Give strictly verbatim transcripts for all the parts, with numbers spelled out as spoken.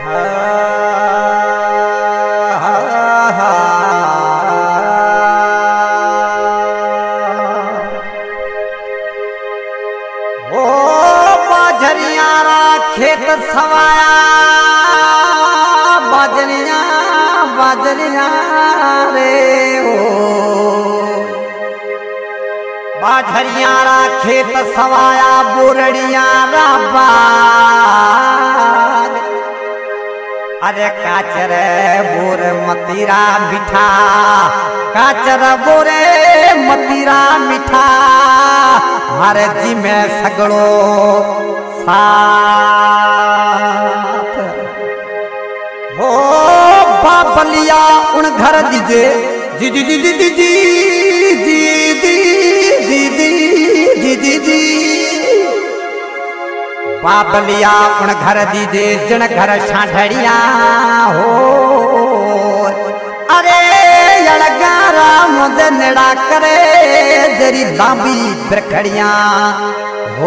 खेत सवाया बाजरिया बाजरिया रे ओ बाजरिया खेत सवाया बोरड़िया बाग अरे काचर बोर मतीरा मिठा काचर बोरे मतीरा मिठा हरे जी में सगड़ो साथ हो बाबलिया उन घर दीजे जी जी जी जी जी जी जी जी जी जी जी जी जी बाबलिया उन घर दीजे जन घर छाढ़िया हो अरे यड़गारा मुझे नेड़ा करे जरी लांबी बिरखड़िया हो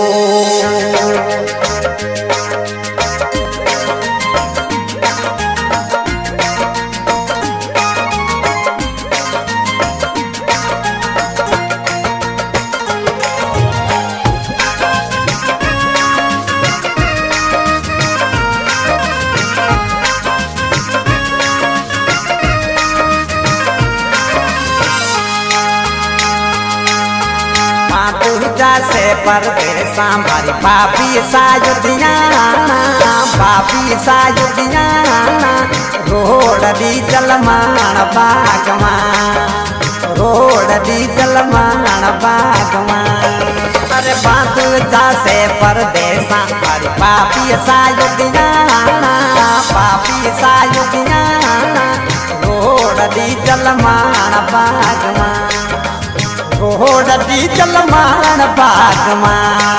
से परदेसा मारी पापी सायुधिया पापी सायुधिया रोड दी जलमान बागमा रोड दी जलमान बागमा अरे बांधु जा से परदेसा मारी पापी सायुधिया पापी सायुधिया रोड दी जलमान बागमा रोड दी जलमान बागमा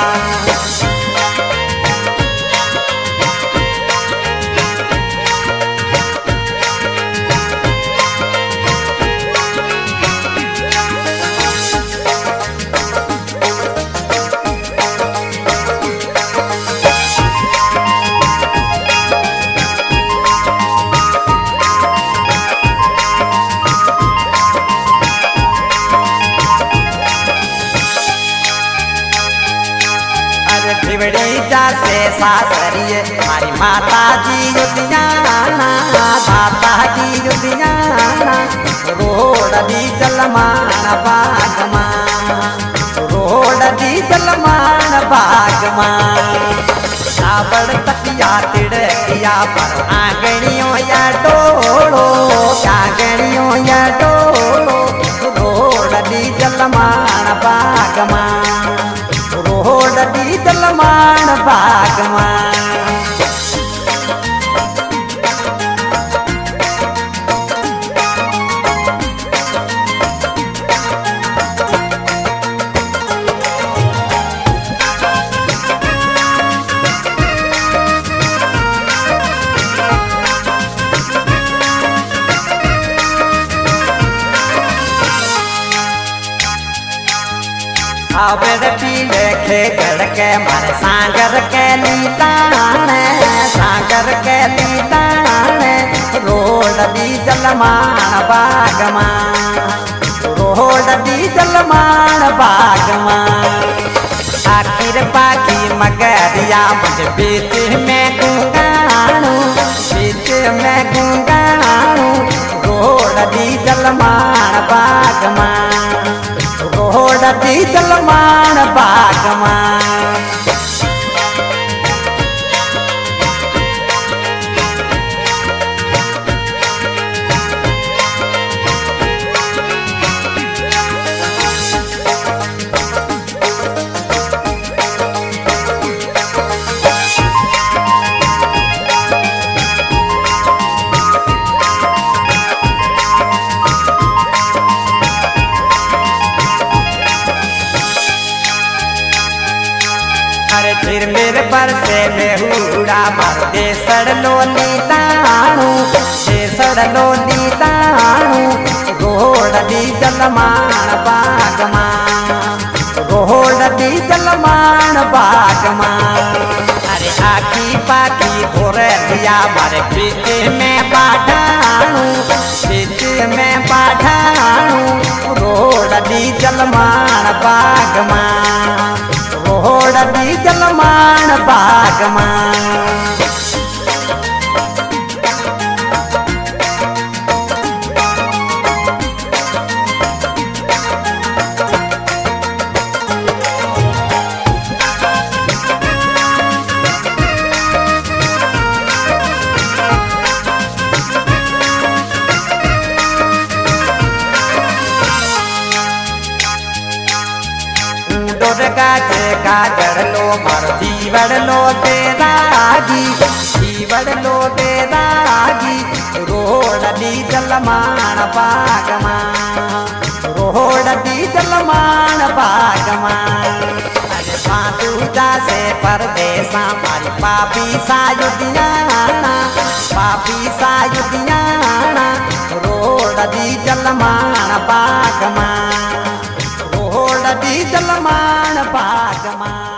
से सासरिए हमारी माता जी युधियाना माता जी युधियाना रोड दी जलमान बागमा रोड दी जलमान बागमा सावड़ तकिया तिड़किया पर आंगणियों या डोड़ो आंगणियों या डोड़ो रोड दी जलमान बागमा रोड दी जलमान बागमा आवेर पीले खे गड़के मारे सागर के लीताने सागर के लीताने रोड दी जलमान बागमा रोड दी जलमान बागमा आखिर पाखी मगरिया मुझे बीच में गुंगाणू बीच में गुंगाणू रोड दी जलमान बागमा रोड दी जलमान बागमा फिर मेरे पर से मेहूड़ा मार दे सड़लो नीताणू दे सड़लो नीताणू रोड दी जलमान बागमा रोड दी जलमान बागमा अरे आखी पाखी भोर दिया गया मारे पीछे में बाढ़ाणू पीछे में बाढ़ाणू रोड डीजल मान बागमा रोड डीजल मान बागमा दुर्गा के गाजर लो मार जीवन लो तेरागी जीवन लो तेरागी रोड डीजल मान बागमा रोड डीजल मान बागमा अरे पातूजा से परदेसा मारी पापी सायुधियाना पापी सायुधियाना रोड डीजल मान बागमा डीजल मान बागमा।